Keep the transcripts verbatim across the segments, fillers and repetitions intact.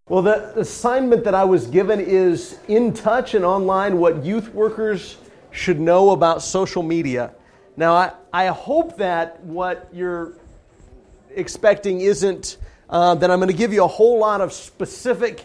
Well, the assignment that I was given is In Touch and Online, what youth workers should know about social media. Now, I, I hope that what you're expecting isn't uh, that I'm going to give you a whole lot of specific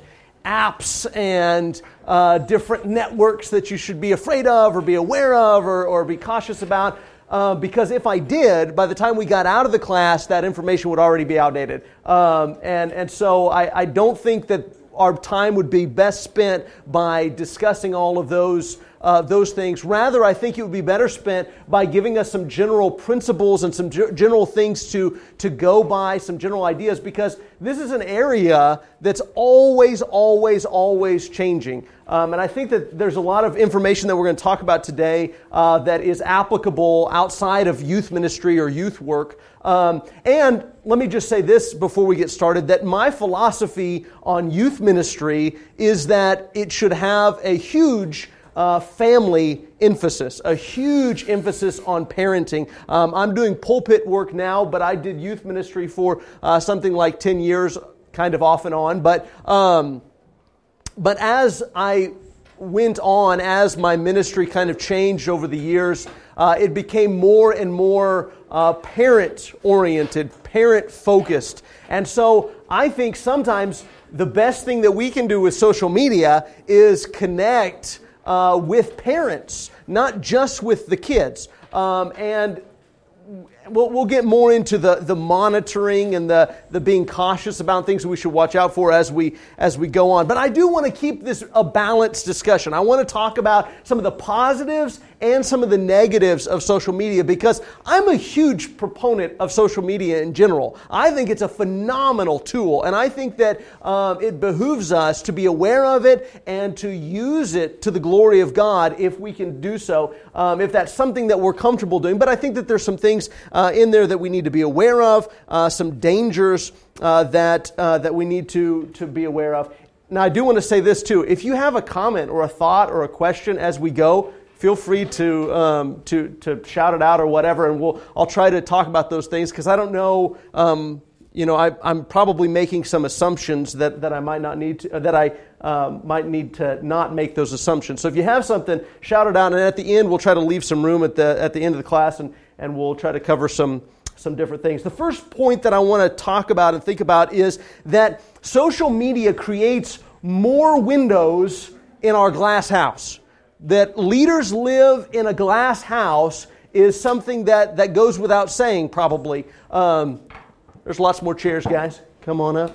apps and uh, different networks that you should be afraid of or be aware of or, or be cautious about. Uh, because if I did, by the time we got out of the class, that information would already be outdated. Um, and, and so I, I don't think that our time would be best spent by discussing all of those Uh, those things. Rather, I think it would be better spent by giving us some general principles and some g- general things to, to go by, some general ideas, because this is an area that's always, always, always changing. Um, and I think that there's a lot of information that we're going to talk about today uh, that is applicable outside of youth ministry or youth work. Um, and let me just say this before we get started, that my philosophy on youth ministry is that it should have a huge Uh, family emphasis, a huge emphasis on parenting. Um, I'm doing pulpit work now, but I did youth ministry for uh, something like ten years, kind of off and on. But um, but as I went on, as my ministry kind of changed over the years, uh, it became more and more uh, parent-oriented, parent-focused. And so I think sometimes the best thing that we can do with social media is connect Uh, with parents, not just with the kids. Um, and we'll, we'll get more into the, the monitoring and the, the being cautious about things that we should watch out for as we as we go on. But I do want to keep this a balanced discussion. I want to talk about some of the positives and some of the negatives of social media, because I'm a huge proponent of social media in general. I think it's a phenomenal tool, and I think that um, it behooves us to be aware of it and to use it to the glory of God if we can do so, um, if that's something that we're comfortable doing. But I think that there's some things uh, in there that we need to be aware of, uh, some dangers uh, that uh, that we need to, to be aware of. Now, I do want to say this too. If you have a comment or a thought or a question as we go, feel free to um, to to shout it out or whatever, and we'll I'll try to talk about those things, because I don't know. Um, you know, I, I'm probably making some assumptions that, that I might not need to, that I um, might need to not make those assumptions. So if you have something, shout it out, and at the end we'll try to leave some room at the at the end of the class, and and we'll try to cover some some different things. The first point that I want to talk about and think about is that social media creates more windows in our glass house. That leaders live in a glass house is something that, that goes without saying, probably. Um, there's lots more chairs, guys. Come on up.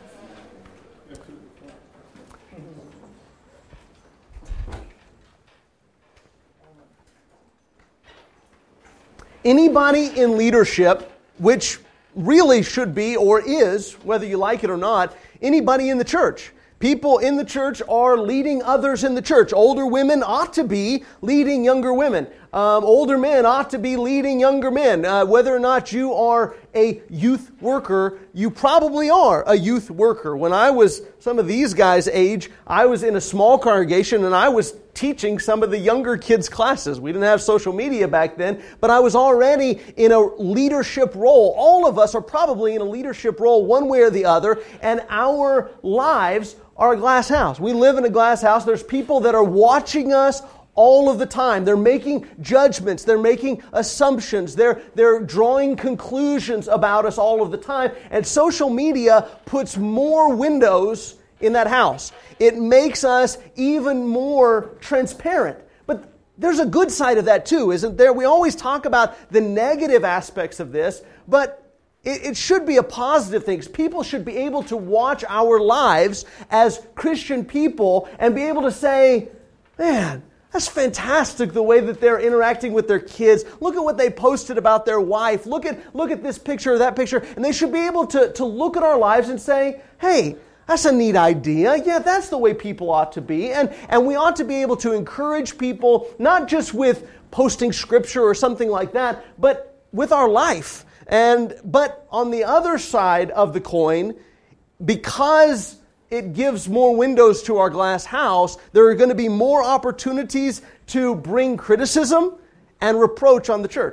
Anybody in leadership, which really should be or is, whether you like it or not, anybody in the church. People in the church are leading others in the church. Older women ought to be leading younger women. Um, older men ought to be leading younger men. Uh, whether or not you are a youth worker, you probably are a youth worker. When I was some of these guys' age, I was in a small congregation and I was teaching some of the younger kids' classes. We didn't have social media back then, but I was already in a leadership role. All of us are probably in a leadership role one way or the other, and our lives are a glass house. We live in a glass house. There's people that are watching us all of the time. They're making judgments. They're making assumptions. They're, they're drawing conclusions about us all of the time. And social media puts more windows in that house. It makes us even more transparent. But there's a good side of that too, isn't there? We always talk about the negative aspects of this, but It, it should be a positive thing. People should be able to watch our lives as Christian people and be able to say, man, that's fantastic the way that they're interacting with their kids. Look at what they posted about their wife. Look at look at this picture or that picture. And they should be able to, to look at our lives and say, hey, that's a neat idea. Yeah, that's the way people ought to be. And, and we ought to be able to encourage people, not just with posting scripture or something like that, but with our life. And but on the other side of the coin, because it gives more windows to our glass house, there are going to be more opportunities to bring criticism and reproach on the church.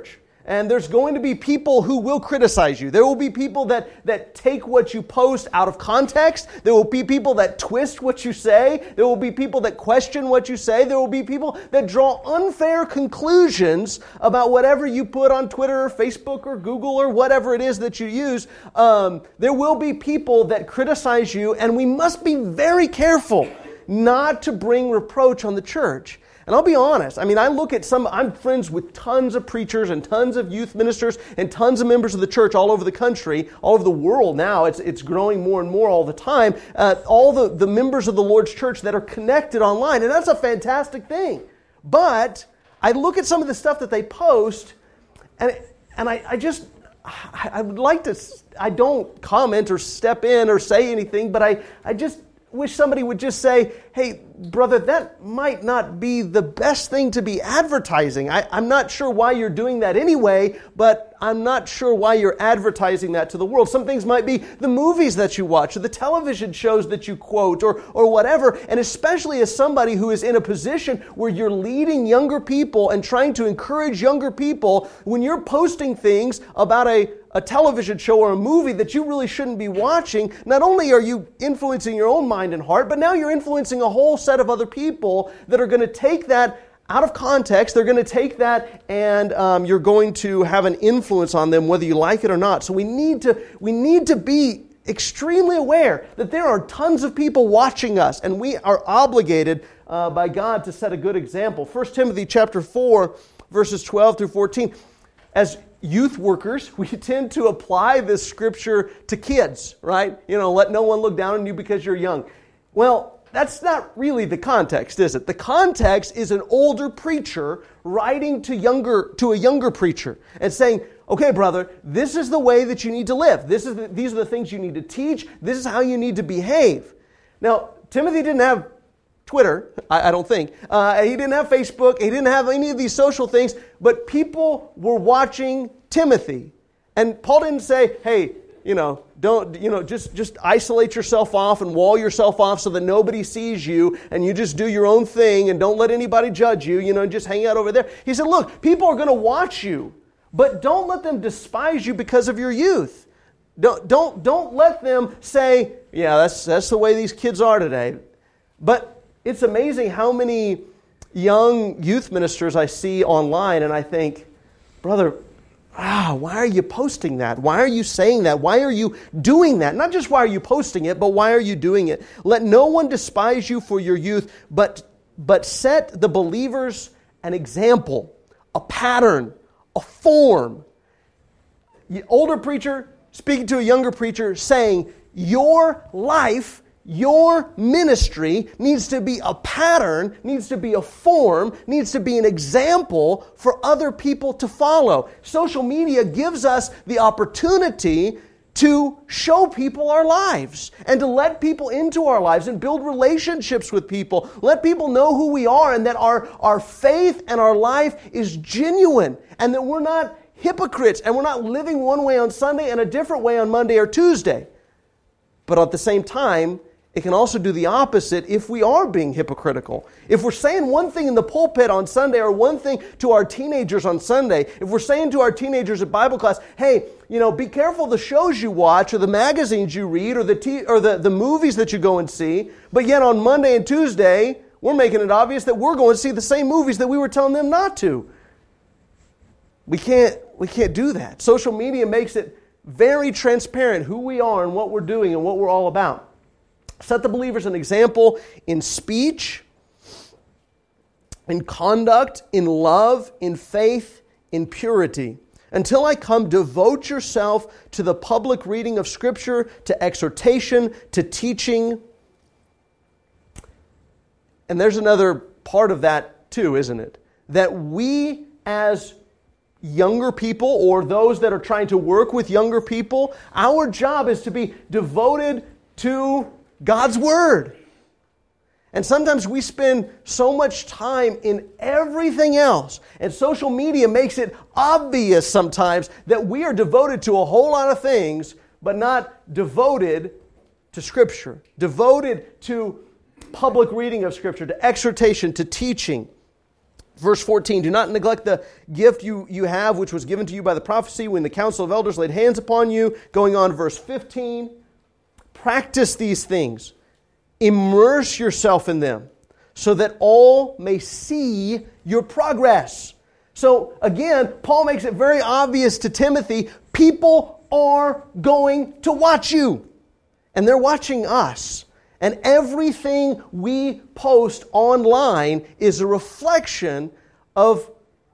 And there's going to be people who will criticize you. There will be people that, that take what you post out of context. There will be people that twist what you say. There will be people that question what you say. There will be people that draw unfair conclusions about whatever you put on Twitter or Facebook or Google or whatever it is that you use. Um, there will be people that criticize you, and we must be very careful not to bring reproach on the church. And I'll be honest, I mean, I look at some, I'm friends with tons of preachers and tons of youth ministers and tons of members of the church all over the country, all over the world now. It's it's growing more and more all the time. Uh, all the, the members of the Lord's church that are connected online, and that's a fantastic thing. But I look at some of the stuff that they post, and and I, I just, I, I would like to, I don't comment or step in or say anything, but I, I just wish somebody would just say, hey, brother, that might not be the best thing to be advertising. I, I'm not sure why you're doing that anyway, but I'm not sure why you're advertising that to the world. Some things might be the movies that you watch or the television shows that you quote or, or whatever. And especially as somebody who is in a position where you're leading younger people and trying to encourage younger people, when you're posting things about a a television show or a movie that you really shouldn't be watching, not only are you influencing your own mind and heart, but now you're influencing a whole set of other people that are going to take that out of context. They're going to take that and um, you're going to have an influence on them whether you like it or not. So we need to we need to be extremely aware that there are tons of people watching us, and we are obligated uh, by God to set a good example. First Timothy chapter four, verses twelve through fourteen. As youth workers, we tend to apply this scripture to kids, right? You know, let no one look down on you because you're young. Well, that's not really the context, is it? The context is an older preacher writing to younger to a younger preacher and saying, okay, brother, this is the way that you need to live. This is the, these are the things you need to teach. This is how you need to behave. Now, Timothy didn't have Twitter, I, I don't think. Uh, he didn't have Facebook. He didn't have any of these social things. But people were watching Timothy. And Paul didn't say, hey, you know, don't, you know, just, just isolate yourself off and wall yourself off so that nobody sees you and you just do your own thing and don't let anybody judge you, you know, just hang out over there. He said, look, people are going to watch you, but don't let them despise you because of your youth. Don't, don't, don't let them say, yeah, that's, that's the way these kids are today. But it's amazing how many young youth ministers I see online, and I think, brother, ah, why are you posting that? Why are you saying that? Why are you doing that? Not just why are you posting it, but why are you doing it? Let no one despise you for your youth, but, but set the believers an example, a pattern, a form. The older preacher speaking to a younger preacher saying, your life, your ministry needs to be a pattern, needs to be a form, needs to be an example for other people to follow. Social media gives us the opportunity to show people our lives and to let people into our lives and build relationships with people. Let people know who we are and that our, our faith and our life is genuine and that we're not hypocrites and we're not living one way on Sunday and a different way on Monday or Tuesday. But at the same time, it can also do the opposite if we are being hypocritical. If we're saying one thing in the pulpit on Sunday or one thing to our teenagers on Sunday, if we're saying to our teenagers at Bible class, hey, you know, be careful the shows you watch or the magazines you read or the t- or the, the movies that you go and see, but yet on Monday and Tuesday, we're making it obvious that we're going to see the same movies that we were telling them not to. We can't, we can't do that. Social media makes it very transparent who we are and what we're doing and what we're all about. Set the believers an example in speech, in conduct, in love, in faith, in purity. Until I come, devote yourself to the public reading of Scripture, to exhortation, to teaching. And there's another part of that too, isn't it? That we as younger people or those that are trying to work with younger people, our job is to be devoted to God's Word. And sometimes we spend so much time in everything else. And social media makes it obvious sometimes that we are devoted to a whole lot of things, but not devoted to Scripture. Devoted to public reading of Scripture, to exhortation, to teaching. Verse fourteen, do not neglect the gift you, you have, which was given to you by the prophecy when the council of elders laid hands upon you. Going on, verse fifteen, practice these things. Immerse yourself in them so that all may see your progress. So again, Paul makes it very obvious to Timothy, people are going to watch you. And they're watching us. And everything we post online is a reflection of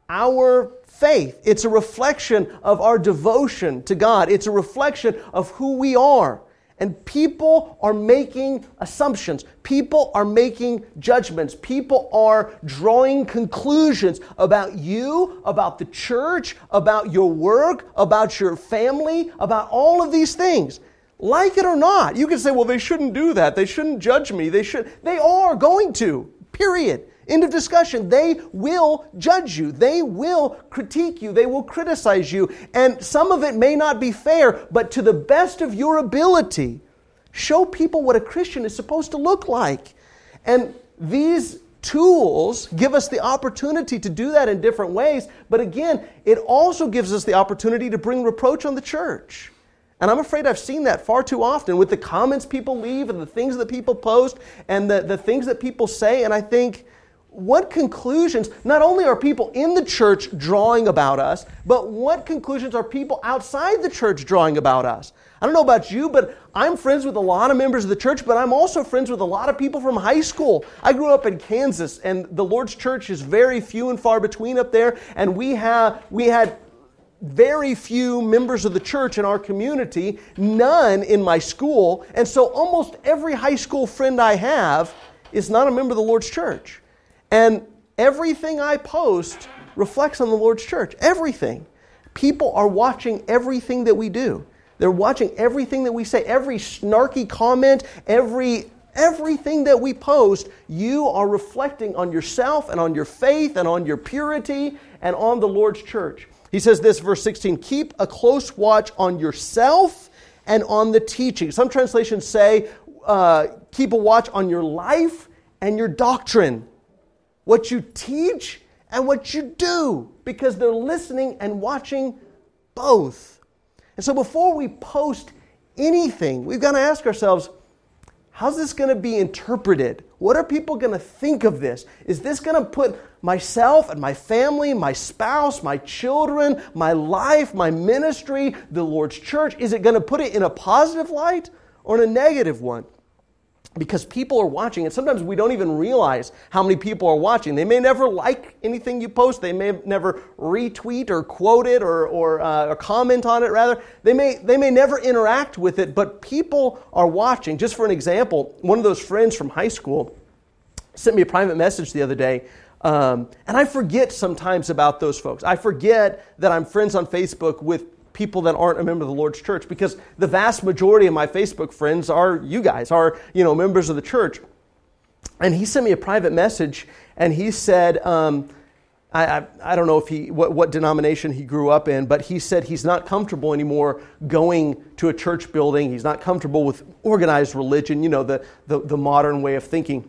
our faith. It's a reflection of our devotion to God. It's a reflection of who we are. And people are making assumptions. People are making judgments. People are drawing conclusions about you, about the church, about your work, about your family, about all of these things. Like it or not. You can say, well, they shouldn't do that. They shouldn't judge me. They should. They are going to. Period. End of discussion. They will judge you. They will critique you. They will criticize you. And some of it may not be fair, but to the best of your ability, show people what a Christian is supposed to look like. And these tools give us the opportunity to do that in different ways. But again, it also gives us the opportunity to bring reproach on the church. And I'm afraid I've seen that far too often with the comments people leave and the things that people post and the, the things that people say. And I think, what conclusions, not only are people in the church drawing about us, but what conclusions are people outside the church drawing about us? I don't know about you, but I'm friends with a lot of members of the church, but I'm also friends with a lot of people from high school. I grew up in Kansas, and the Lord's church is very few and far between up there, and we have we had very few members of the church in our community, none in my school, and so almost every high school friend I have is not a member of the Lord's church. And everything I post reflects on the Lord's church. Everything. People are watching everything that we do. They're watching everything that we say. Every snarky comment, every everything that we post, you are reflecting on yourself and on your faith and on your purity and on the Lord's church. He says this, verse sixteen, keep a close watch on yourself and on the teaching. Some translations say, uh, keep a watch on your life and your doctrine. What you teach and what you do, because they're listening and watching both. And so before we post anything, we've got to ask ourselves, how's this going to be interpreted? What are people going to think of this? Is this going to put myself and my family, my spouse, my children, my life, my ministry, the Lord's church, is it going to put it in a positive light or in a negative one? Because people are watching, and sometimes we don't even realize how many people are watching. They may never like anything you post. They may never retweet or quote it or or, uh, or comment on it, rather. They may they may never interact with it, but people are watching. Just for an example, one of those friends from high school sent me a private message the other day, um, and I forget sometimes about those folks. I forget that I'm friends on Facebook with people that aren't a member of the Lord's church, because the vast majority of my Facebook friends are you guys, are, you know, members of the church. And he sent me a private message, and he said, um, I, I I don't know if he what, what denomination he grew up in, but he said he's not comfortable anymore going to a church building. He's not comfortable with organized religion, you know, the the, the modern way of thinking.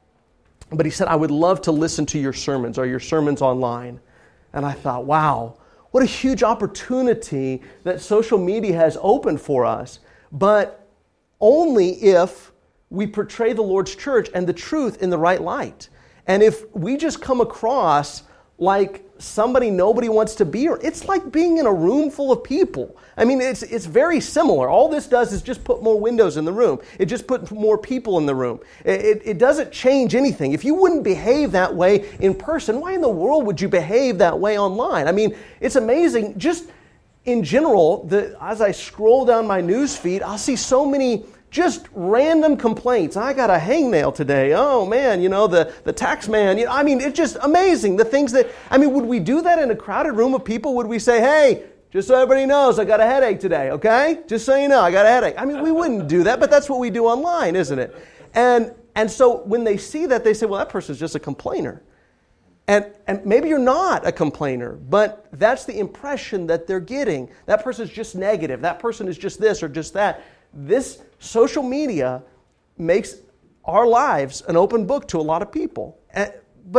But he said, I would love to listen to your sermons or your sermons online. And I thought, wow, what a huge opportunity that social media has opened for us, but only if we portray the Lord's church and the truth in the right light. And if we just come across like somebody nobody wants to be, or it's like being in a room full of people. I mean, it's it's very similar. All this does is just put more windows in the room. It just puts more people in the room. It, it, it doesn't change anything. If you wouldn't behave that way in person, why in the world would you behave that way online? I mean, it's amazing. Just in general, the, as I scroll down my news feed, I'll see so many just random complaints. I got a hangnail today. Oh man, you know, the, the tax man. You know, I mean, it's just amazing. The things that, I mean, would we do that in a crowded room of people? Would we say, hey, just so everybody knows, I got a headache today, okay? Just so you know, I got a headache. I mean, we wouldn't do that, but that's what we do online, isn't it? And and so when they see that, they say, well, that person's just a complainer. And and maybe you're not a complainer, but that's the impression that they're getting. That person's just negative. That person is just this or just that. This social media makes our lives an open book to a lot of people. And, but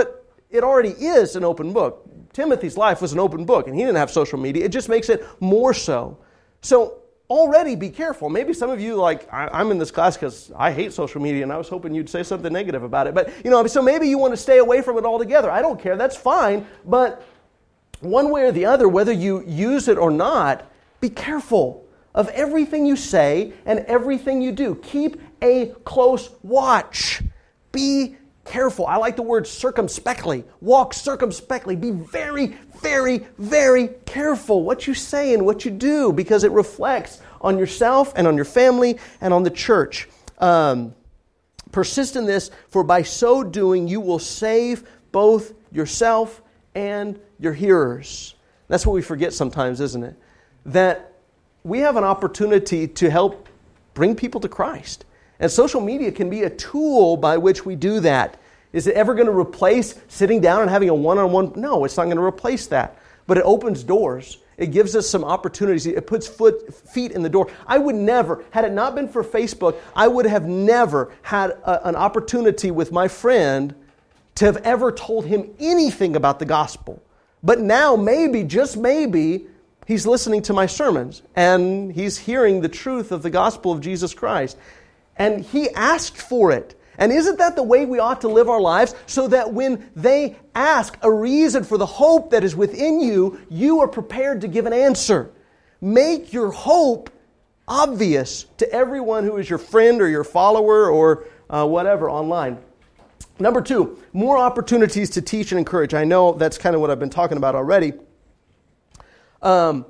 it already is an open book. Timothy's life was an open book, and he didn't have social media. It just makes it more so. So already be careful. Maybe some of you, like, I, I'm in this class because I hate social media, and I was hoping you'd say something negative about it. But, you know, so maybe you want to stay away from it altogether. I don't care. That's fine. But one way or the other, whether you use it or not, be careful of everything you say and everything you do. Keep a close watch. Be careful. I like the word circumspectly. Walk circumspectly. Be very, very, very careful what you say and what you do, because it reflects on yourself and on your family and on the church. Um, persist in this, for by so doing you will save both yourself and your hearers. That's what we forget sometimes, isn't it? That we have an opportunity to help bring people to Christ. And social media can be a tool by which we do that. Is it ever going to replace sitting down and having a one-on-one? No, it's not going to replace that. But it opens doors. It gives us some opportunities. It puts foot, feet in the door. I would never, had it not been for Facebook, I would have never had a, an opportunity with my friend to have ever told him anything about the gospel. But now maybe, just maybe, he's listening to my sermons and he's hearing the truth of the gospel of Jesus Christ. And he asked for it. And isn't that the way we ought to live our lives? So that when they ask a reason for the hope that is within you, you are prepared to give an answer. Make your hope obvious to everyone who is your friend or your follower or uh, whatever online. Number two, more opportunities to teach and encourage. I know that's kind of what I've been talking about already. Um,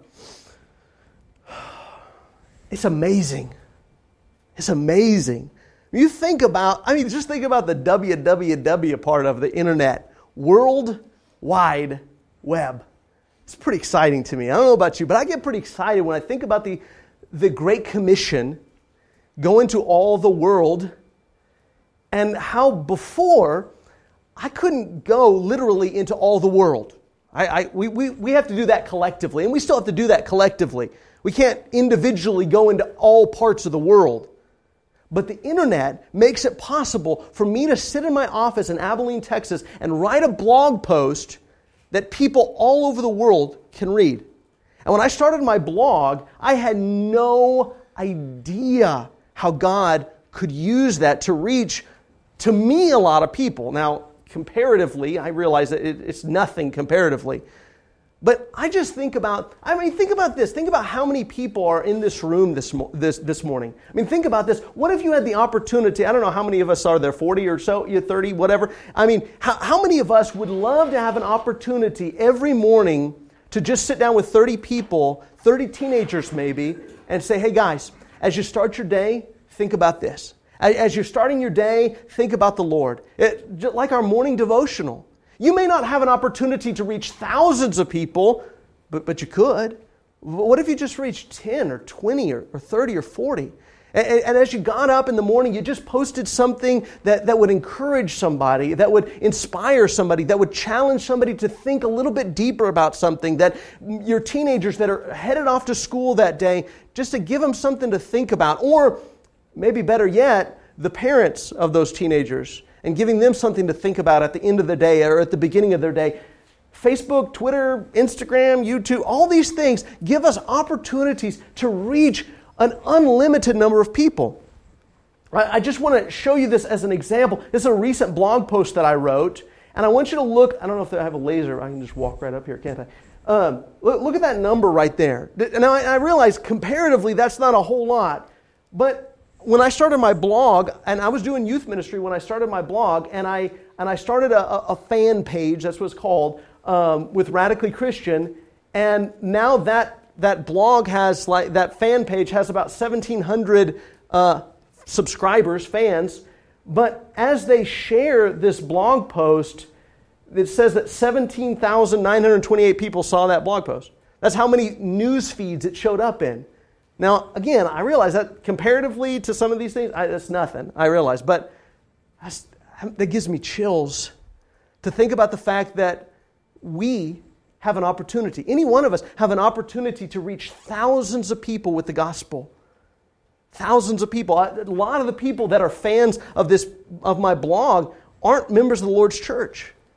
it's amazing. It's amazing. You think about, I mean, just think about the W W W part of the internet. World Wide Web. It's pretty exciting to me. I don't know about you, but I get pretty excited when I think about the, the Great Commission going to all the world, and how before I couldn't go literally into all the world. I, I we, we, we have to do that collectively, and we still have to do that collectively. We can't individually go into all parts of the world. But the internet makes it possible for me to sit in my office in Abilene, Texas, and write a blog post that people all over the world can read. And when I started my blog, I had no idea how God could use that to reach, to me, a lot of people. Now, comparatively, I realize that it's nothing comparatively. But I just think about, I mean, think about this. Think about how many people are in this room this this this morning. I mean, think about this. What if you had the opportunity, I don't know how many of us are there, forty or so, you're thirty, whatever. I mean, how, how many of us would love to have an opportunity every morning to just sit down with thirty people, thirty teenagers maybe, and say, hey guys, as you start your day, think about this. As you're starting your day, think about the Lord. It, just like our morning devotional. You may not have an opportunity to reach thousands of people, but, but you could. What if you just reached ten or twenty or, or thirty or forty? And, and as you got up in the morning, you just posted something that, that would encourage somebody, that would inspire somebody, that would challenge somebody to think a little bit deeper about something, that your teenagers that are headed off to school that day, just to give them something to think about. Or maybe better yet, the parents of those teenagers, and giving them something to think about at the end of the day or at the beginning of their day. Facebook, Twitter, Instagram, YouTube, all these things give us opportunities to reach an unlimited number of people. I just want to show you this as an example. This is a recent blog post that I wrote, and I want you to look. I don't know if I have a laser. I can just walk right up here, can't I? Um, look, look at that number right there. Now, I, I realize comparatively that's not a whole lot, but when I started my blog, and I was doing youth ministry when I started my blog, and I and I started a, a fan page, that's what it's called, um, with Radically Christian, and now that that blog has, like, that fan page has about seventeen hundred uh, subscribers, fans, but as they share this blog post, it says that seventeen thousand nine hundred twenty-eight people saw that blog post. That's how many news feeds it showed up in. Now, again, I realize that comparatively to some of these things, I, that's nothing, I realize. But that's, that gives me chills to think about the fact that we have an opportunity. Any one of us have an opportunity to reach thousands of people with the gospel. Thousands of people. A lot of the people that are fans of this, of my blog, aren't members of the Lord's church.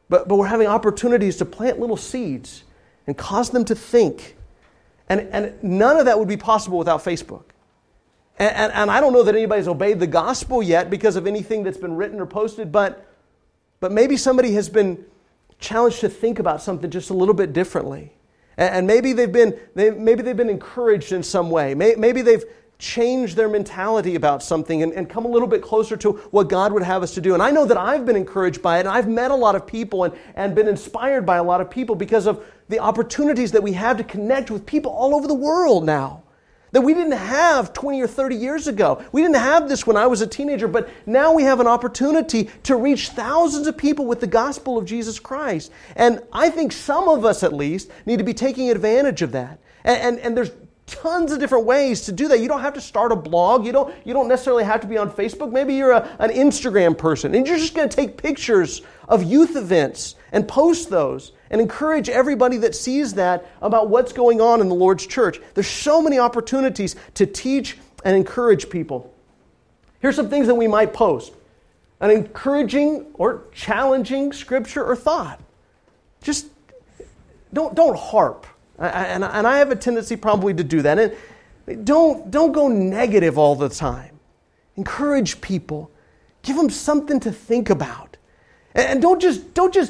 But, but we're having opportunities to plant little seeds and cause them to think. And, and none of that would be possible without Facebook. And, and, and I don't know that anybody's obeyed the gospel yet because of anything that's been written or posted, but, but maybe somebody has been challenged to think about something just a little bit differently. And, and maybe they've been they, maybe they've been encouraged in some way. May, maybe they've changed their mentality about something and, and come a little bit closer to what God would have us to do. And I know that I've been encouraged by it, and I've met a lot of people and, and been inspired by a lot of people because of the opportunities that we have to connect with people all over the world now that we didn't have twenty or thirty years ago. We didn't have this when I was a teenager, but now we have an opportunity to reach thousands of people with the gospel of Jesus Christ. And I think some of us, at least, need to be taking advantage of that. And, and, and there's tons of different ways to do that. You don't have to start a blog. You don't, you don't necessarily have to be on Facebook. Maybe you're a, an Instagram person, and you're just going to take pictures of youth events and post those and encourage everybody that sees that about what's going on in the Lord's church. There's so many opportunities to teach and encourage people. Here's some things that we might post. An encouraging or challenging scripture or thought. Just don't, don't harp. And I have a tendency probably to do that. And don't, don't go negative all the time. Encourage people. Give them something to think about. And don't just, don't just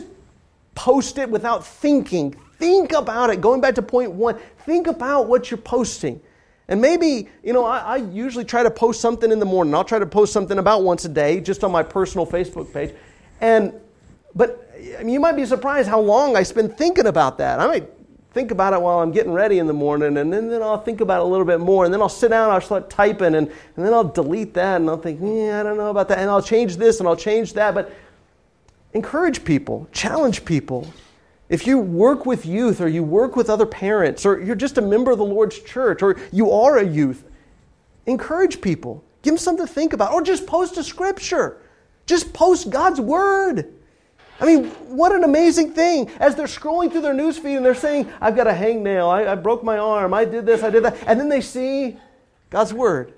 post it without thinking. Think about it. Going back to point one, think about what you're posting. And maybe, you know, I, I usually try to post something in the morning. I'll try to post something about once a day, just on my personal Facebook page. And, but I mean, you might be surprised how long I spend thinking about that. I might think about it while I'm getting ready in the morning, and then, then I'll think about it a little bit more, and then I'll sit down, I'll start typing, and, and then I'll delete that, and I'll think, yeah, I don't know about that, and I'll change this, and I'll change that. But encourage people, challenge people. If you work with youth, or you work with other parents, or you're just a member of the Lord's church, or you are a youth, encourage people. Give them something to think about, or just post a scripture. Just post God's Word. I mean, what an amazing thing. As they're scrolling through their newsfeed and they're saying, I've got a hangnail, I, I broke my arm, I did this, I did that. And then they see God's Word.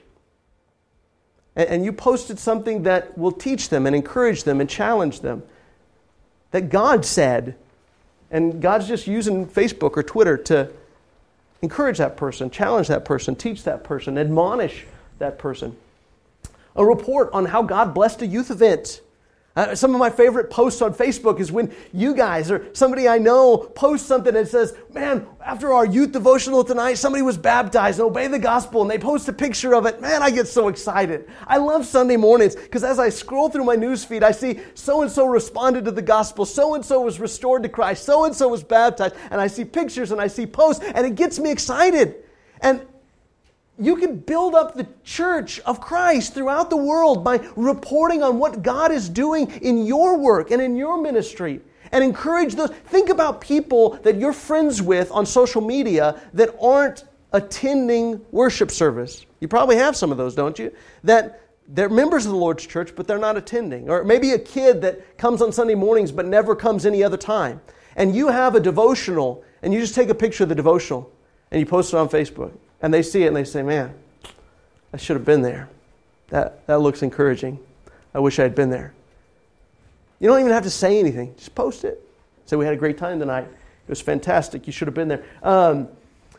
And, and you posted something that will teach them and encourage them and challenge them. That God said, and God's just using Facebook or Twitter to encourage that person, challenge that person, teach that person, admonish that person. A report on how God blessed a youth event. Uh, some of my favorite posts on Facebook is when you guys or somebody I know posts something that says, man, after our youth devotional tonight, somebody was baptized and obeyed the gospel, and they post a picture of it. Man, I get so excited. I love Sunday mornings because as I scroll through my newsfeed, I see so-and-so responded to the gospel, so-and-so was restored to Christ, so-and-so was baptized, and I see pictures and I see posts, and it gets me excited. And you can build up the church of Christ throughout the world by reporting on what God is doing in your work and in your ministry. And encourage those. Think about people that you're friends with on social media that aren't attending worship service. You probably have some of those, don't you? That they're members of the Lord's church, but they're not attending. Or maybe a kid that comes on Sunday mornings but never comes any other time. And you have a devotional, and you just take a picture of the devotional, and you post it on Facebook. And they see it and they say, man, I should have been there. That that looks encouraging. I wish I had been there. You don't even have to say anything. Just post it. Say, we had a great time tonight. It was fantastic. You should have been there. Um,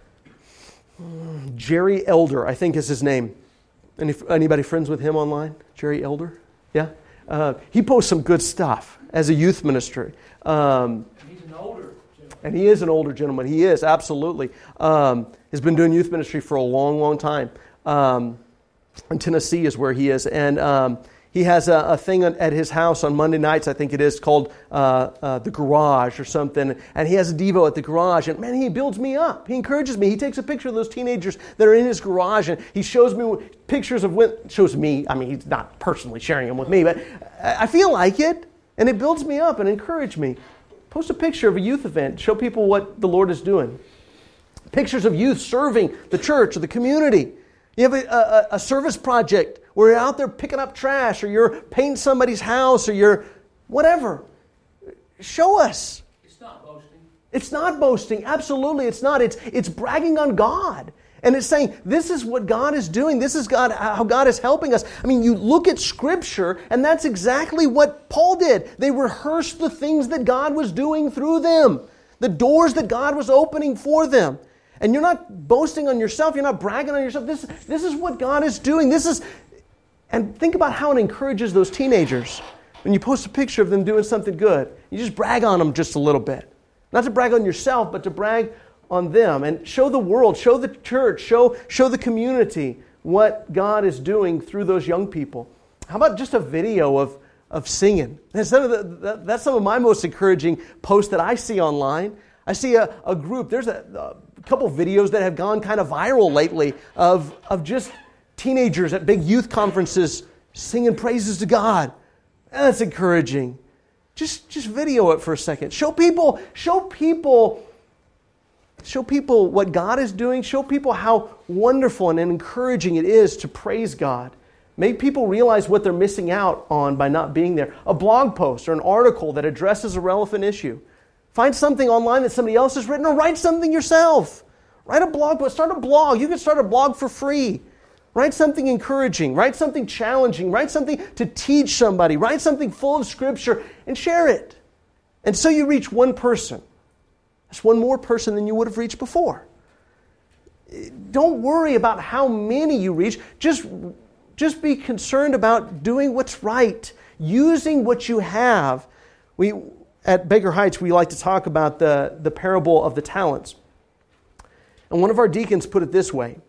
Jerry Elder, I think is his name. Any, anybody friends with him online? Jerry Elder? Yeah? Uh, he posts some good stuff as a youth minister. Um, He's an older gentleman. And he is an older gentleman. He is, absolutely. Um, He's been doing youth ministry for a long, long time. Um, in Tennessee is where he is. And um, he has a, a thing at his house on Monday nights, I think it is, called uh, uh, The Garage or something. And he has a Devo at the garage. And man, he builds me up. He encourages me. He takes a picture of those teenagers that are in his garage. And he shows me pictures of when, shows me, I mean, he's not personally sharing them with me, but I feel like it. And it builds me up and encourages me. Post a picture of a youth event. Show people what the Lord is doing. Pictures of youth serving the church or the community. You have a, a, a service project where you're out there picking up trash, or you're painting somebody's house, or you're whatever. Show us. It's not boasting. It's not boasting. Absolutely, it's not. It's it's bragging on God. And it's saying, this is what God is doing. This is God, how God is helping us. I mean, you look at Scripture, and that's exactly what Paul did. They rehearsed the things that God was doing through them, the doors that God was opening for them. And you're not boasting on yourself. You're not bragging on yourself. This, this is what God is doing. This is, and think about how it encourages those teenagers. When you post a picture of them doing something good, you just brag on them just a little bit. Not to brag on yourself, but to brag on them and show the world, show the church, show, show the community what God is doing through those young people. How about just a video of, of singing? That's some of, the, that's some of my most encouraging posts that I see online. I see a, a group, there's a, a couple videos that have gone kind of viral lately of, of just teenagers at big youth conferences singing praises to God. That's encouraging. Just, just video it for a second. Show people, show people Show people what God is doing. Show people how wonderful and encouraging it is to praise God. Make people realize what they're missing out on by not being there. A blog post or an article that addresses a relevant issue. Find something online that somebody else has written, or write something yourself. Write a blog post. Start a blog. You can start a blog for free. Write something encouraging. Write something challenging. Write something to teach somebody. Write something full of Scripture and share it. And so you reach one person. That's one more person than you would have reached before. Don't worry about how many you reach. Just, just be concerned about doing what's right, using what you have. We at Baker Heights, we like to talk about the, the parable of the talents. And one of our deacons put it this way.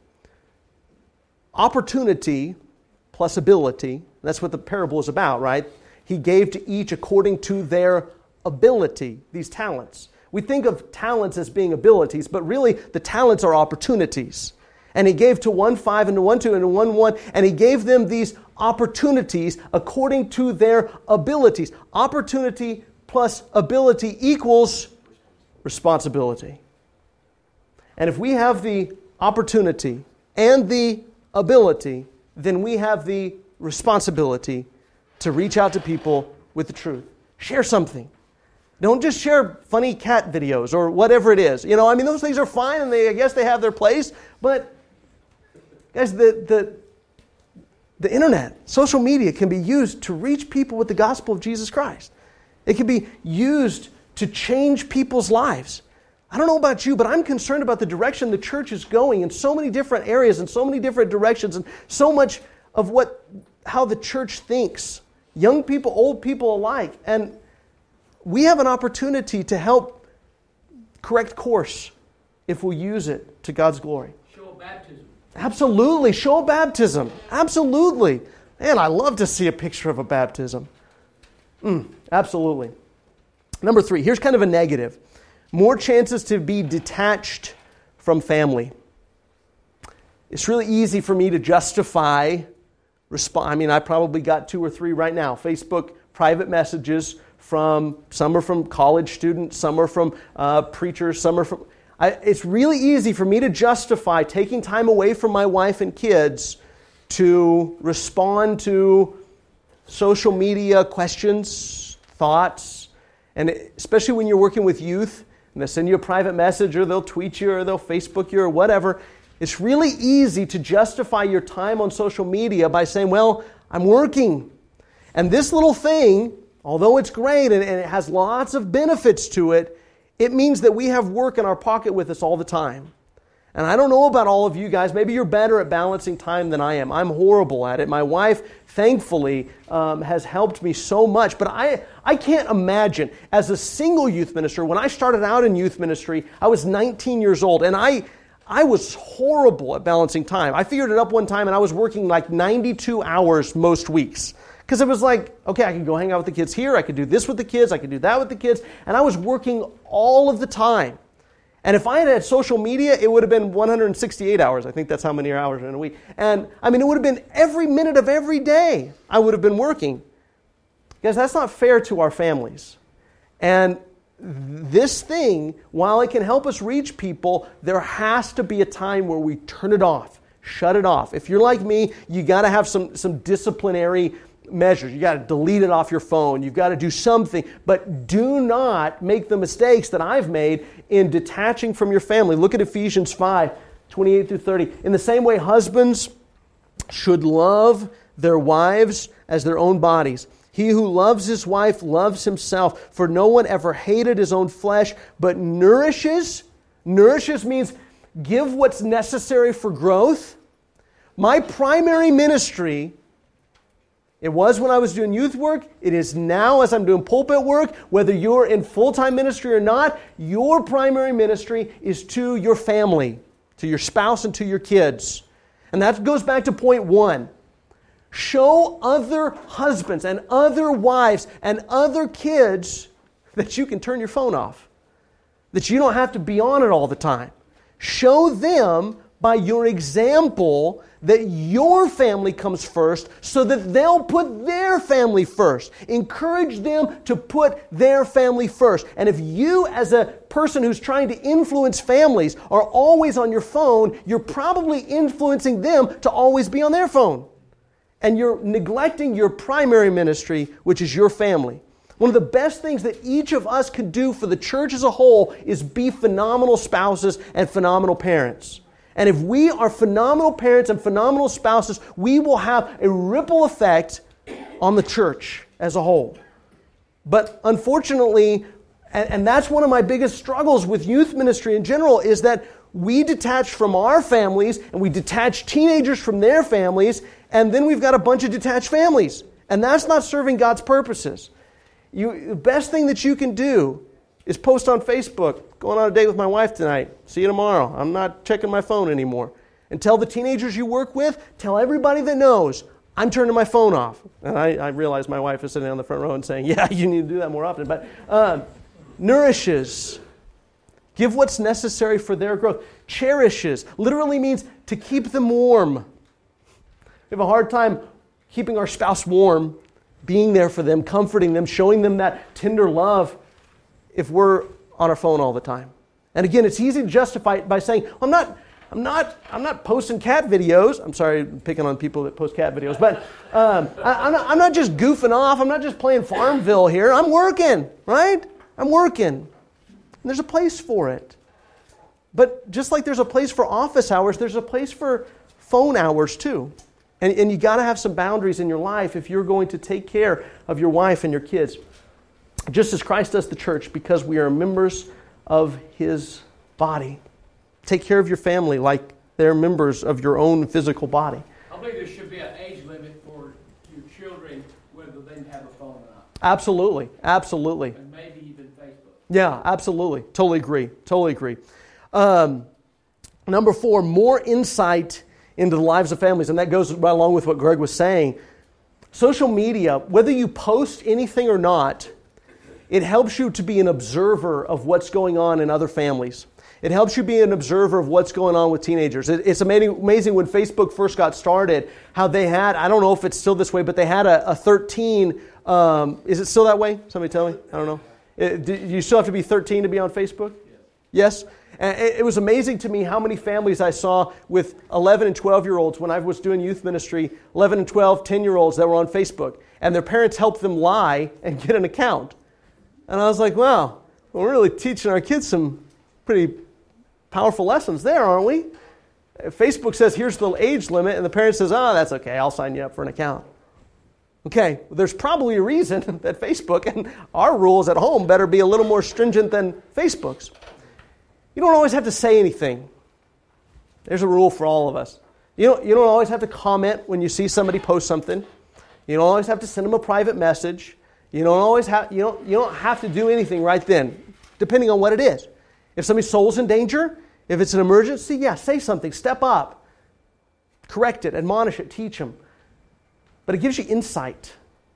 Opportunity plus ability, that's what the parable is about, right? He gave to each according to their ability, these talents. We think of talents as being abilities, but really the talents are opportunities. And he gave to one five and to one two and to one one, and he gave them these opportunities according to their abilities. Opportunity plus ability equals responsibility. And if we have the opportunity and the ability, then we have the responsibility to reach out to people with the truth. Share something. Don't just share funny cat videos or whatever it is. You know, I mean, those things are fine and they, I guess they have their place. But, guys, the, the, the internet, social media can be used to reach people with the gospel of Jesus Christ. It can be used to change people's lives. I don't know about you, but I'm concerned about the direction the church is going in so many different areas and so many different directions and so much of what how the church thinks. Young people, old people alike. And we have an opportunity to help correct course if we use it to God's glory. Show baptism. Absolutely. Show baptism. Absolutely. Man, I love to see a picture of a baptism. Mm, absolutely. Number three, here's kind of a negative. More chances to be detached from family. It's really easy for me to justify, resp- I mean, I probably got two or three right now, Facebook private messages from, some are from college students, some are from uh, preachers, some are from... I, it's really easy for me to justify taking time away from my wife and kids to respond to social media questions, thoughts, and especially when you're working with youth, and they send you a private message, or they'll tweet you, or they'll Facebook you, or whatever. It's really easy to justify your time on social media by saying, well, I'm working. And this little thing, although it's great and, and it has lots of benefits to it, it means that we have work in our pocket with us all the time. And I don't know about all of you guys. Maybe you're better at balancing time than I am. I'm horrible at it. My wife, thankfully, um, has helped me so much. But I, I can't imagine, as a single youth minister, when I started out in youth ministry, I was nineteen years old. And I, I was horrible at balancing time. I figured it up one time, and I was working like ninety-two hours most weeks. Because it was like, okay, I could go hang out with the kids here. I could do this with the kids. I could do that with the kids. And I was working all of the time. And if I had had social media, it would have been one hundred sixty-eight hours. I think that's how many hours in a week. And I mean, it would have been every minute of every day I would have been working. Guys, that's not fair to our families. And this thing, while it can help us reach people, there has to be a time where we turn it off, shut it off. If you're like me, you got to have some, some disciplinary measures. You got to delete it off your phone. You've got to do something. But do not make the mistakes that I've made in detaching from your family. Look at Ephesians five. twenty-eight through thirty. In the same way, husbands should love their wives as their own bodies. He who loves his wife loves himself, for no one ever hated his own flesh, but nourishes. Nourishes means give what's necessary for growth. My primary ministry, it was when I was doing youth work, it is now as I'm doing pulpit work, whether you're in full-time ministry or not, your primary ministry is to your family, to your spouse and to your kids. And that goes back to point one. Show other husbands and other wives and other kids that you can turn your phone off. That you don't have to be on it all the time. Show them by your example that your family comes first so that they'll put their family first. Encourage them to put their family first. And if you, as a person who's trying to influence families, are always on your phone, you're probably influencing them to always be on their phone. And you're neglecting your primary ministry, which is your family. One of the best things that each of us can do for the church as a whole is be phenomenal spouses and phenomenal parents. And if we are phenomenal parents and phenomenal spouses, we will have a ripple effect on the church as a whole. But unfortunately, and, and that's one of my biggest struggles with youth ministry in general, is that we detach from our families and we detach teenagers from their families, and then we've got a bunch of detached families. And that's not serving God's purposes. You, the best thing that you can do is post on Facebook, going on a date with my wife tonight. See you tomorrow. I'm not checking my phone anymore. And tell the teenagers you work with, tell everybody that knows, I'm turning my phone off. And I, I realize my wife is sitting on the front row and saying, yeah, you need to do that more often. But uh, nourishes. Give what's necessary for their growth. Cherishes. Literally means to keep them warm. We have a hard time keeping our spouse warm, being there for them, comforting them, showing them that tender love if we're on our phone all the time. And again, it's easy to justify it by saying, well, I'm not I'm not I'm not posting cat videos. I'm sorry, I'm picking on people that post cat videos, but um, I, I'm, not, I'm not just goofing off. I'm not just playing Farmville here. I'm working, right? I'm working. And there's a place for it. But just like there's a place for office hours, there's a place for phone hours too. And, and you got to have some boundaries in your life if you're going to take care of your wife and your kids. Just as Christ does the church, because we are members of His body. Take care of your family like they're members of your own physical body. I believe there should be an age limit for your children, whether they have a phone or not. Absolutely, absolutely. And maybe even Facebook. Yeah, absolutely. Totally agree. Totally agree. Um, number four, more insight into the lives of families. And that goes right along with what Greg was saying. Social media, whether you post anything or not, it helps you to be an observer of what's going on in other families. It helps you be an observer of what's going on with teenagers. It, it's amazing, amazing when Facebook first got started, how they had, I don't know if it's still this way, but they had a, a thirteen, um, is it still that way? Somebody tell me? I don't know. It, do you still have to be thirteen to be on Facebook? Yes? And it, it was amazing to me how many families I saw with eleven and twelve-year-olds when I was doing youth ministry, eleven and twelve, ten-year-olds that were on Facebook. And their parents helped them lie and get an account. And I was like, wow, we're really teaching our kids some pretty powerful lessons there, aren't we? Facebook says, here's the age limit, and the parent says, oh, that's okay, I'll sign you up for an account. Okay, well, there's probably a reason that Facebook and our rules at home better be a little more stringent than Facebook's. You don't always have to say anything. There's a rule for all of us. You don't, you don't always have to comment when you see somebody post something. You don't always have to send them a private message. You don't always have, you don't, you don't have to do anything right then, depending on what it is. If somebody's soul's in danger, if it's an emergency, yeah, say something, step up, correct it, admonish it, teach them. But it gives you insight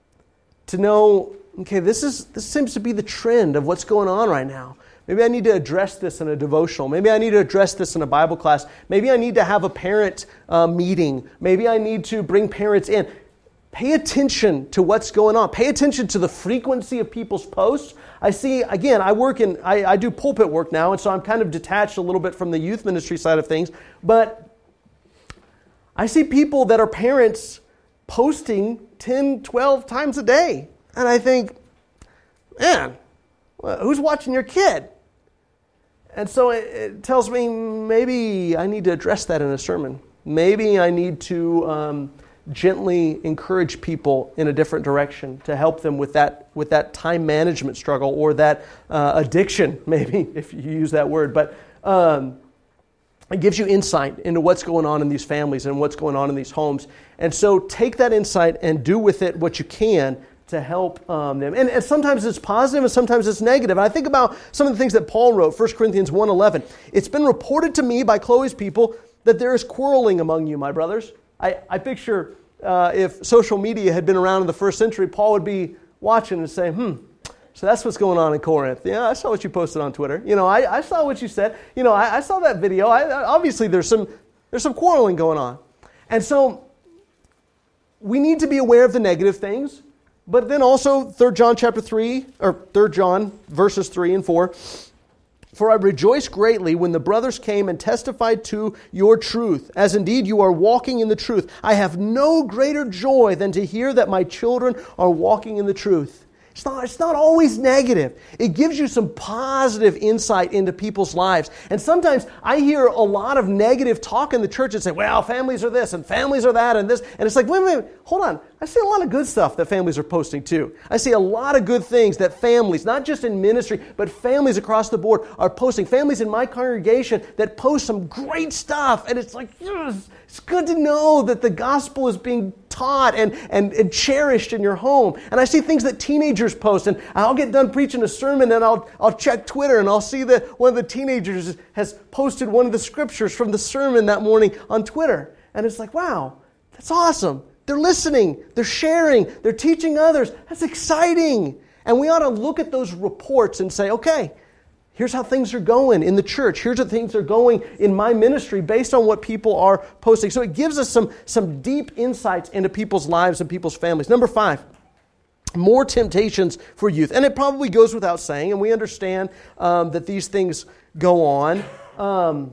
to know, okay, this is this seems to be the trend of what's going on right now. Maybe I need to address this in a devotional. Maybe I need to address this in a Bible class. Maybe I need to have a parent uh, meeting. Maybe I need to bring parents in. Pay attention to what's going on. Pay attention to the frequency of people's posts. I see, again, I work in, I, I do pulpit work now, and so I'm kind of detached a little bit from the youth ministry side of things. But I see people that are parents posting ten, twelve times a day. And I think, man, who's watching your kid? And so it, it tells me maybe I need to address that in a sermon. Maybe I need to um, gently encourage people in a different direction to help them with that with that time management struggle or that uh, addiction, maybe, if you use that word. But um, it gives you insight into what's going on in these families and what's going on in these homes. And so take that insight and do with it what you can to help um, them. And, and sometimes it's positive and sometimes it's negative. And I think about some of the things that Paul wrote, First Corinthians one eleven. It's been reported to me by Chloe's people that there is quarreling among you, my brothers. I, I picture uh, if social media had been around in the first century, Paul would be watching and saying, hmm, so that's what's going on in Corinth. Yeah, I saw what you posted on Twitter. You know, I, I saw what you said. You know, I, I saw that video. I, obviously, there's some there's some quarreling going on. And so we need to be aware of the negative things. But then also, Third John chapter three, or Third John verses three and four. For I rejoice greatly when the brothers came and testified to your truth, as indeed you are walking in the truth. I have no greater joy than to hear that my children are walking in the truth. It's not, it's not always negative. It gives you some positive insight into people's lives. And sometimes I hear a lot of negative talk in the church and say, well, families are this and families are that and this. And it's like, wait a minute, hold on. I see a lot of good stuff that families are posting too. I see a lot of good things that families, not just in ministry, but families across the board are posting. Families in my congregation that post some great stuff. And it's like, yes, it's good to know that the gospel is being taught and, and, and cherished in your home. And I see things that teenagers post, and I'll get done preaching a sermon and I'll I'll check Twitter and I'll see that one of the teenagers has posted one of the scriptures from the sermon that morning on Twitter. And it's like, wow, that's awesome. They're listening, they're sharing, they're teaching others. That's exciting. And we ought to look at those reports and say, okay, here's how things are going in the church. Here's how things are going in my ministry based on what people are posting. So it gives us some, some deep insights into people's lives and people's families. Number five, more temptations for youth. And it probably goes without saying, and we understand um, that these things go on. Um,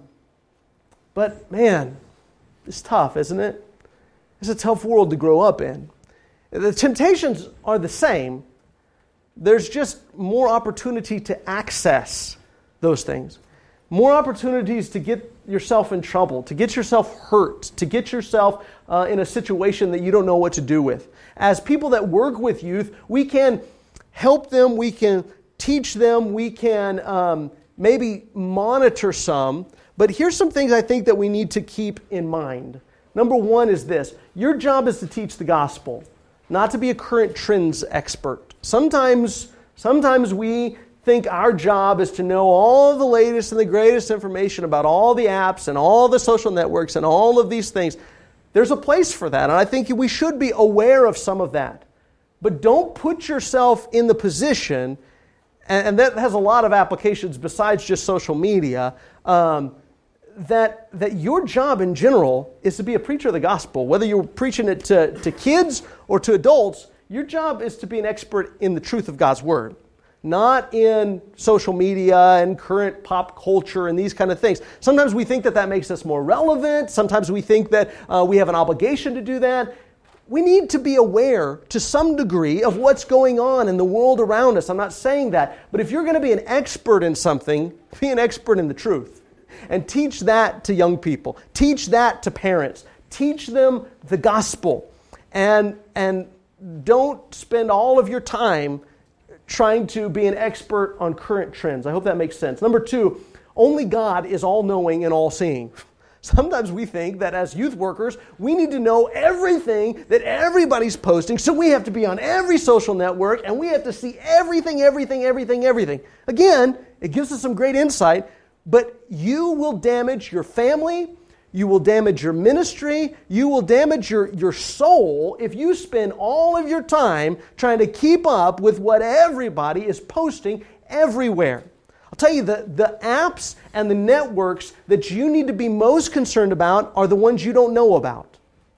but man, it's tough, isn't it? It's a tough world to grow up in. The temptations are the same. There's just more opportunity to access those things. More opportunities to get yourself in trouble, to get yourself hurt, to get yourself uh, in a situation that you don't know what to do with. As people that work with youth, we can help them, we can teach them, we can um, maybe monitor some. But here's some things I think that we need to keep in mind. Number one is this. Your job is to teach the gospel, not to be a current trends expert. Sometimes, sometimes we think our job is to know all the latest and the greatest information about all the apps and all the social networks and all of these things. There's a place for that, and I think we should be aware of some of that. But don't put yourself in the position, and that has a lot of applications besides just social media, um, that that your job in general is to be a preacher of the gospel. Whether you're preaching it to, to kids or to adults, your job is to be an expert in the truth of God's Word, not in social media and current pop culture and these kind of things. Sometimes we think that that makes us more relevant. Sometimes we think that uh, we have an obligation to do that. We need to be aware to some degree of what's going on in the world around us. I'm not saying that. But if you're going to be an expert in something, be an expert in the truth. And teach that to young people. Teach that to parents. Teach them the gospel. And, and don't spend all of your time trying to be an expert on current trends. I hope that makes sense. Number two, only God is all-knowing and all-seeing. Sometimes we think that as youth workers, we need to know everything that everybody's posting, so we have to be on every social network, and we have to see everything, everything, everything, everything. Again, it gives us some great insight, but you will damage your family, you will damage your ministry, you will damage your, your soul if you spend all of your time trying to keep up with what everybody is posting everywhere. I'll tell you, the, the apps and the networks that you need to be most concerned about are the ones you don't know about.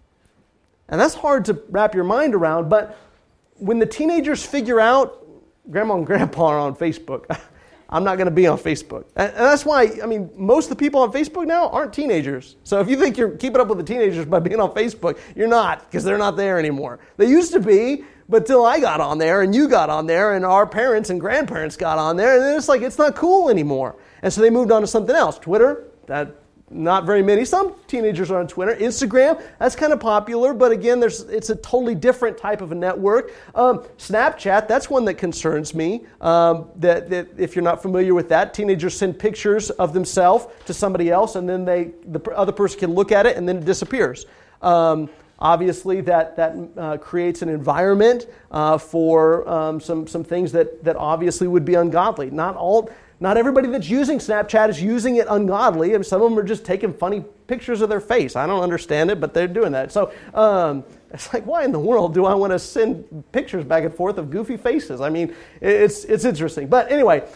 And that's hard to wrap your mind around, but when the teenagers figure out, Grandma and Grandpa are on Facebook, I'm not going to be on Facebook. And that's why, I mean, most of the people on Facebook now aren't teenagers. So if you think you're keeping up with the teenagers by being on Facebook, you're not, because they're not there anymore. They used to be, But till I got on there, and you got on there, and our parents and grandparents got on there, and then it's like, it's not cool anymore. And so they moved on to something else. Twitter, that not very many. Some teenagers are on Twitter. Instagram, that's kind of popular, but again, there's it's a totally different type of a network. Um, Snapchat, that's one that concerns me. Um, that, that if you're not familiar with that, teenagers send pictures of themselves to somebody else, and then they the other person can look at it, and then it disappears. Um, Obviously, that that uh, creates an environment uh, for um, some some things that that obviously would be ungodly. Not all, not everybody that's using Snapchat is using it ungodly. I mean, some of them are just taking funny pictures of their face. I don't understand it, but they're doing that. So um, it's like, why in the world do I want to send pictures back and forth of goofy faces? I mean, it's it's interesting. But anyway,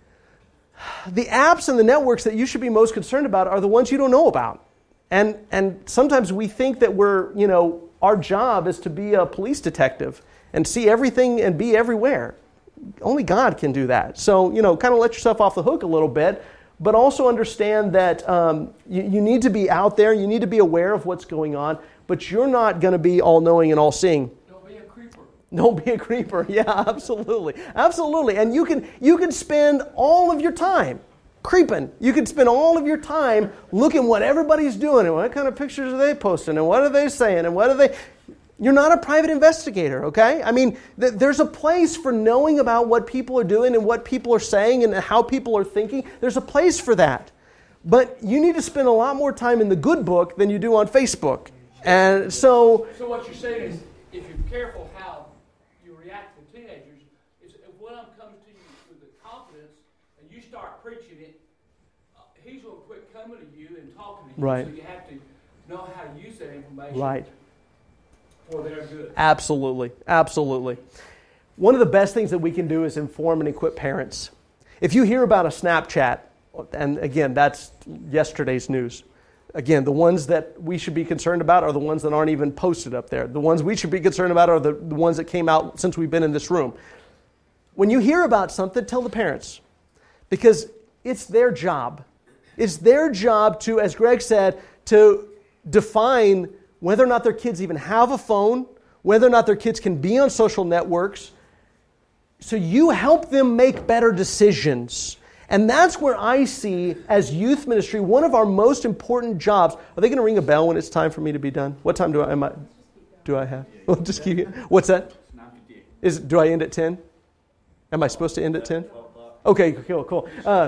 the apps and the networks that you should be most concerned about are the ones you don't know about. And and sometimes we think that we're, you know, our job is to be a police detective and see everything and be everywhere. Only God can do that. So, you know, kind of let yourself off the hook a little bit, but also understand that um, you, you need to be out there, you need to be aware of what's going on, but you're not going to be all-knowing and all-seeing. Don't be a creeper. Don't be a creeper. Yeah, absolutely. Absolutely. And you can you can spend all of your time creeping. You can spend all of your time looking what everybody's doing and what kind of pictures are they posting and what are they saying and what are they... You're not a private investigator, okay? I mean, th- there's a place for knowing about what people are doing and what people are saying and how people are thinking. There's a place for that. But you need to spend a lot more time in the good book than you do on Facebook. And so... So what you're saying is, if you're careful how you react to teenagers, is if one of them comes to you with the confidence and you start preaching it, uh, he's going to quit coming to you and talking to you. Right. So you have to know how to use that information. Right. For their good. Absolutely. Absolutely. One of the best things that we can do is inform and equip parents. If you hear about a Snapchat, and again, that's yesterday's news. Again, the ones that we should be concerned about are the ones that aren't even posted up there. The ones we should be concerned about are the, the ones that came out since we've been in this room. When you hear about something, tell the parents. Because it's their job. It's their job to, as Greg said, to define whether or not their kids even have a phone, whether or not their kids can be on social networks. So you help them make better decisions. And that's where I see, as youth ministry, one of our most important jobs. Are they going to ring a bell when it's time for me to be done? What time do I, am I, do I have? Well, just keep it. What's that? Is, do I end at ten? Am I supposed to end at ten? Okay, cool, cool. Uh,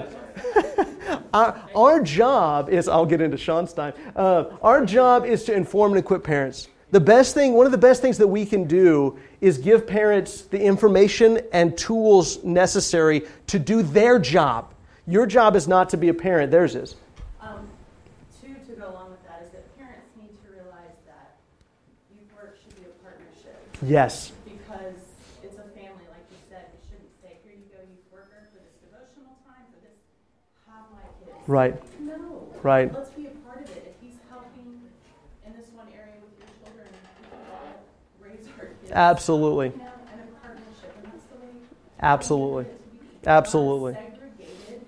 our, our job is, I'll get into Sean's time, uh, our job is to inform and equip parents. The best thing, one of the best things that we can do is give parents the information and tools necessary to do their job. Your job is not to be a parent, theirs is. Um, two, to go along with that, is that parents need to realize that youth work should be a partnership. Yes. Because it's a family, like you said. We shouldn't say, here you go, youth worker, for this devotional time, for this, have my kids. Right. No. Right. Let's be a part of it. If he's helping in this one area with your children, we can all raise our kids. Absolutely. You know, and a partnership, and that's the way. Absolutely. it to be. Absolutely. Not a segregated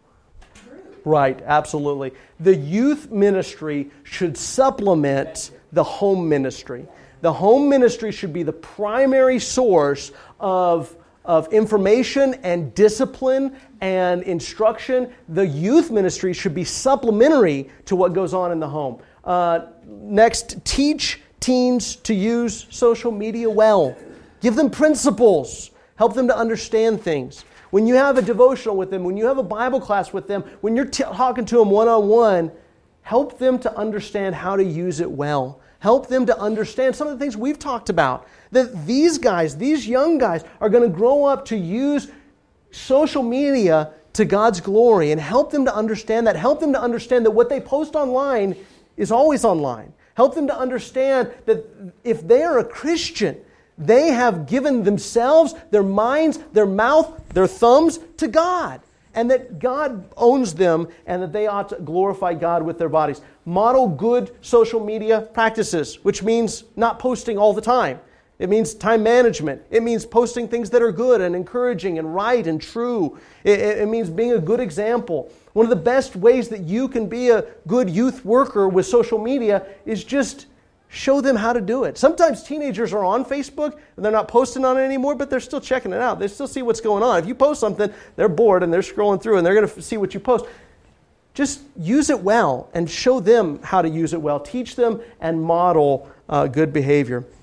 group. Right, absolutely. The youth ministry should supplement the home ministry. The home ministry should be the primary source of, of information and discipline and instruction. The youth ministry should be supplementary to what goes on in the home. Uh, next, teach teens to use social media well. Give them principles. Help them to understand things. When you have a devotional with them, when you have a Bible class with them, when you're t- talking to them one-on-one, help them to understand how to use it well. Help them to understand some of the things we've talked about. That these guys, these young guys, are going to grow up to use social media to God's glory, and help them to understand that. Help them to understand that what they post online is always online. Help them to understand that if they are a Christian, they have given themselves, their minds, their mouth, their thumbs to God. And that God owns them and that they ought to glorify God with their bodies. Model good social media practices, which means not posting all the time. It means time management. It means posting things that are good and encouraging and right and true. It, it means being a good example. One of the best ways that you can be a good youth worker with social media is just Show them how to do it. Sometimes teenagers are on Facebook and they're not posting on it anymore, but they're still checking it out. They still see what's going on. If you post something, they're bored and they're scrolling through and they're going to see what you post. Just use it well and show them how to use it well. Teach them and model uh, good behavior.